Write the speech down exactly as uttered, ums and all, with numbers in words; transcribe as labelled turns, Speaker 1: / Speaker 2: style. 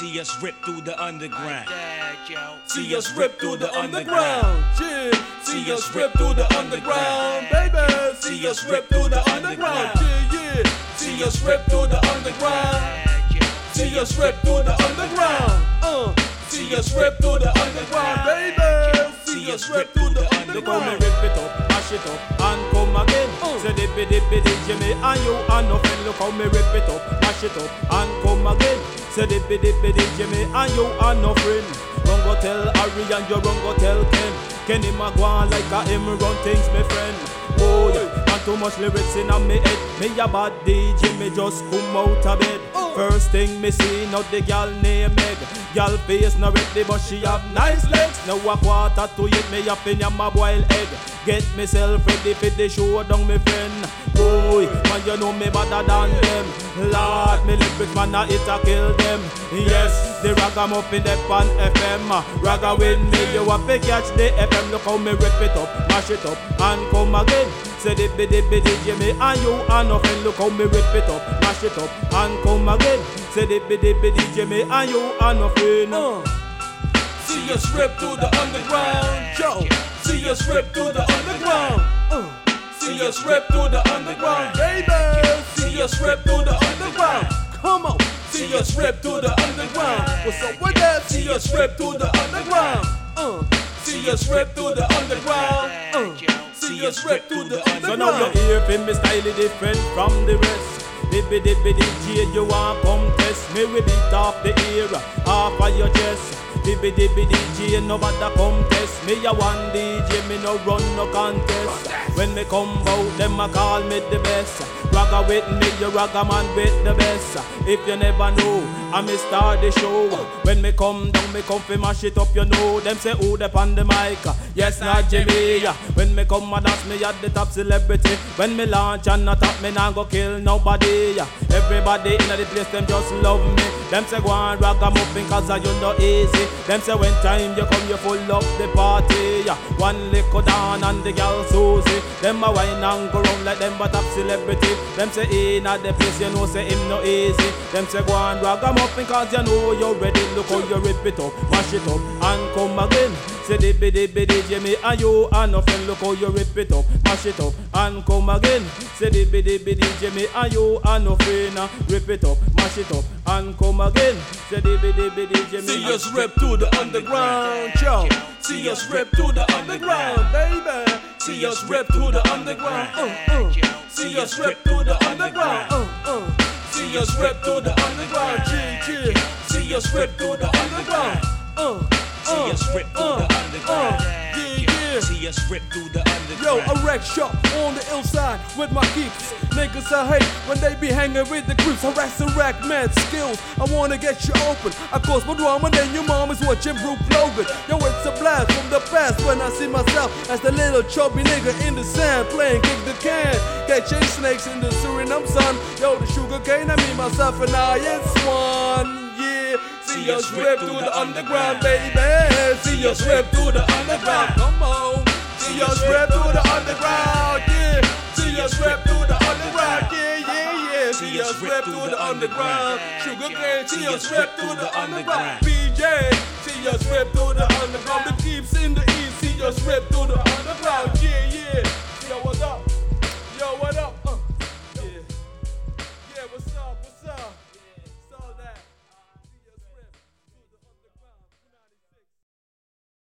Speaker 1: See us rip through the underground.
Speaker 2: See us rip through the underground. Yeah. See us rip through the underground, baby. See us rip through the underground. Yeah, yeah. See us rip through the underground. See us rip through the underground. Uh. See us rip through the underground, baby. See us rip through the underground.
Speaker 3: Look how me rip it up, mash it up, and come again. Uh. Say dippy dippy dippy me and you are nothing. Look how me rip it up, mash it up, and come again. Say dippy dippy dippy me and you are nothing. Run go tell Harry and you run go tell Ken. Kenny Magwan like a him run things, my friend. Oh yeah, and too much lyrics in on me head. Me a bad D J, me just come out of bed. Oh. First thing me see, not the gal named Meg. Gal face not ready, but she have nice legs. Now a quarter to it, me up in my boiled egg. Get myself ready for the show down, my friend. Boy, man, you know me better than them. Lord, me lyrics man, I hit a kill them. Yes, the ragamuffin up on F M. Raga with me, you have to catch the F M. Look how me rip it up, mash it up, and come again. Say dibby dibby dibby me and you are nothing. Look how me rip it up, mash it up, and come again. Say dibby dibby dibby me and you are nothing.
Speaker 2: Uh. See us rip through the underground, yo. See us rip through the underground. Uh. See us rip through the underground, baby. See us rip through the underground. Come on. See us rip through the underground. What's up with that? See us rip through the underground. Uh. See us rip through the underground. Uh. See us rip through the underground.
Speaker 3: So now you hear from me style different from the rest. Dibby dibby D J, you want come test me? We beat off the ear, half of your chest. Dibby dibby D J, nobody come test me. A one D J, me no run no contest. When me come out, them a call me the best. Ragga with me, you ragga man with the best. If you never know, I me start the show. When me come down, me come fi mash it up, you know. Them say who the on the mic? Yes, not Jimmy. When me come and dance, me at the top celebrity. When me launch and not top, me nah go kill nobody. Everybody in the place, them just love me. Them say go on ragamuffin cause you know easy. Them say when time you come, you full up the party. One liquor down and the girl Susie. Them a wine and go round like them but top celebrity. Them say in at the place, you know say him no easy. Them say go on ragamuffin cause you know you're ready. Look how you rip it up, mash it up, and come again. Say dibby dibby D J me and you are nothing. Look how you rip it up, mash it up, and come again. Say dibby dibby D J me and you are nothing. Rip it up, mash it up, and come again. Say dibby dibby D J me.
Speaker 2: See us rip through the underground, yo. See us rip through the underground, baby. See us rip through the underground, uh, uh. See us rip through the underground, uh, uh. See us rip through the underground, G G. See us rip through the underground, uh.
Speaker 1: See us rip through the underground.
Speaker 2: Uh, yeah, yeah.
Speaker 1: See us rip through the underground.
Speaker 2: Yo, a wreck shop on the ill side with my geeks. Niggas I hate when they be hanging with the creeps. Harassing rack mad skills. I wanna get you open. I cause more drama than your mom is watching Brooke Logan. Yo, it's a blast from the past when I see myself as the little chubby nigga in the sand playing kick the can. Catching snakes in the Suriname sun. Yo, the sugar cane, I mean myself and I, it's one. Yeah. See us rip through the underground, baby. See us rip through the underground. Come on. See us rip through the underground, yeah. See us rip through the underground, yeah, yeah, yeah. See us rip through the underground. Sugar cane, see us rip through the underground. B J, see us rip through the underground. The keeps in the east, see us rip through the underground, yeah, yeah.